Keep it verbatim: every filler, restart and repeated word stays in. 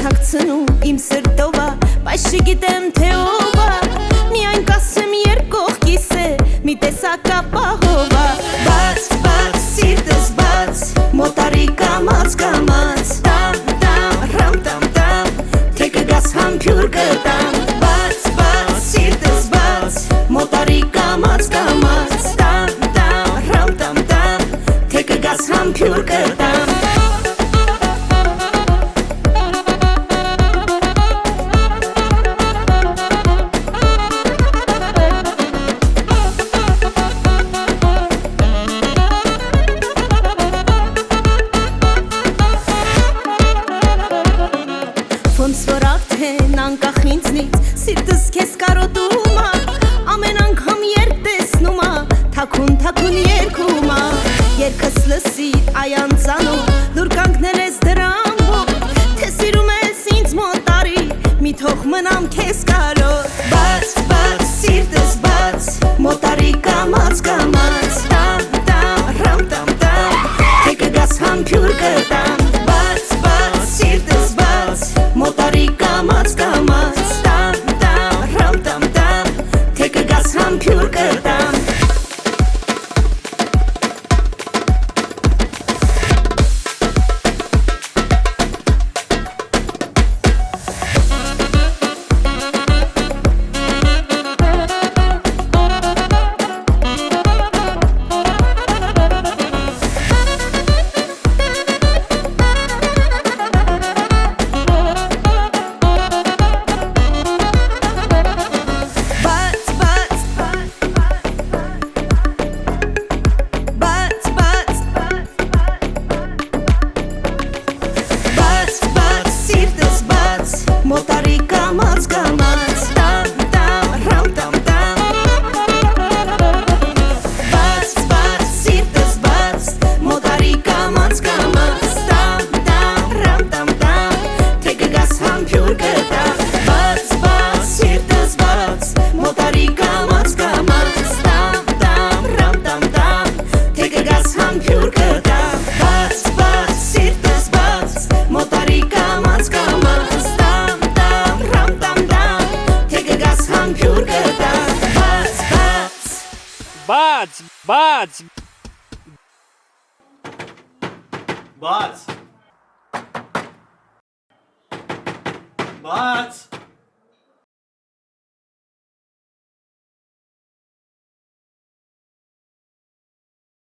թաքցնում իմ սրտովա, բայց չգիտեմ թե ով ա, միայն կասեմ երկողքիս է, մի տեսակ ապահովա։ Բաց, բաց, սիրտս բաց, մոտարի կամաց, կամաց, տամ, տամ, ռամ, տամ, տամ, թե կգաս համբյուր կտամ։ Բաց, բաց, սիրտս բաց, մոտարի կամաց, կամաց, տամ, տամ, ռամ, տամ, տամ, թե կգաս համբյուր կտամ։ Ոնց որ արդեն անկախ ինձնից սիրտս քեզ կարոտում ա, ամեն անգամ երբ տեսնում ա, թաքուն թաքուն երգում ա, երգս լսի այանցանով, դուր կանգնել ես դրամով, թե սիրում ես ինձ մոտարի, մի թող մնամ քեզ կարոտ։ Բաց, բաց, սիրտս բաց, մոտարի կամաց, կամաց, տամ, տամ, ռամ, տամ, տամ, թե կգաս համբյուր կտամ։ Բաց, բաց, սիրտս բաց, մոտարի կամաց, կամաց, տամ, տամ, ռամ, տամ, տամ, թե կգաս համբյուր կտամ։ Մոտարի կամաց, կամաց, տամ, տամ, ռամ, տամ, տամ, բաց, բաց, սիրտս բաց, մոտարի կամաց, կամաց, տամ, տամ, ռամ, տամ, տամ, թե կգաս համբյուր կտամ։ Բաց, բաց, սիրտս բաց, մոտարի կամաց, կամաց, տամ, տամ, ռամ, տամ, տամ, թե կգաս համբյուր կտամ։ Բաց, բաց, սիրտս բաց, մոտարի կամաց, կամաց, Բաց, բաց, Բաց, բաց,